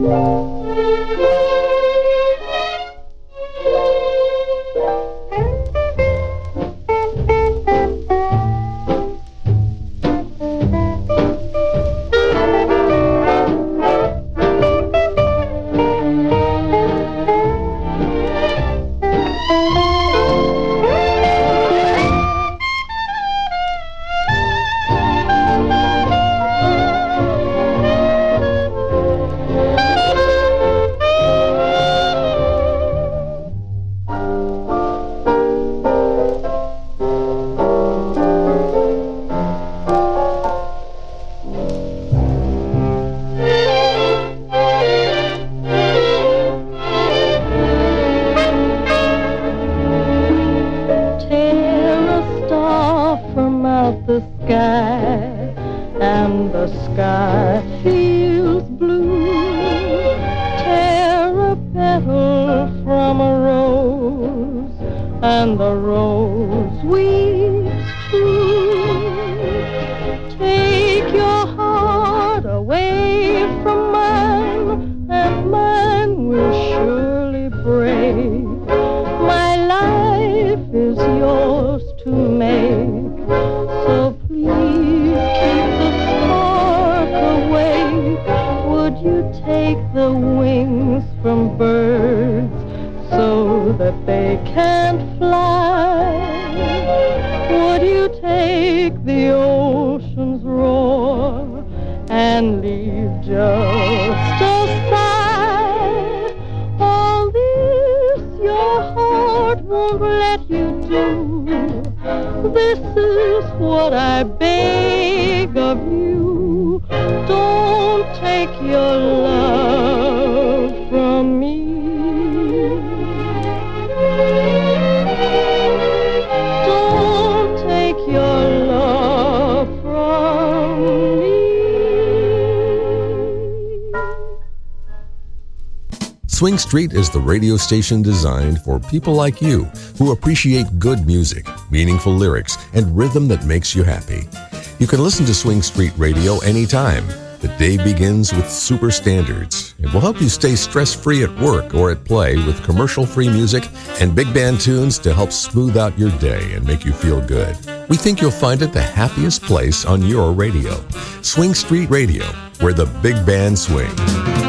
Swing Street is the radio station designed for people like you who appreciate good music, meaningful lyrics, and rhythm that makes you happy. You can listen to Swing Street Radio anytime. The day begins with super standards. It will help you stay stress-free at work or at play with commercial-free music and big band tunes to help smooth out your day and make you feel good. We think you'll find it the happiest place on your radio. Swing Street Radio, where the big band swings.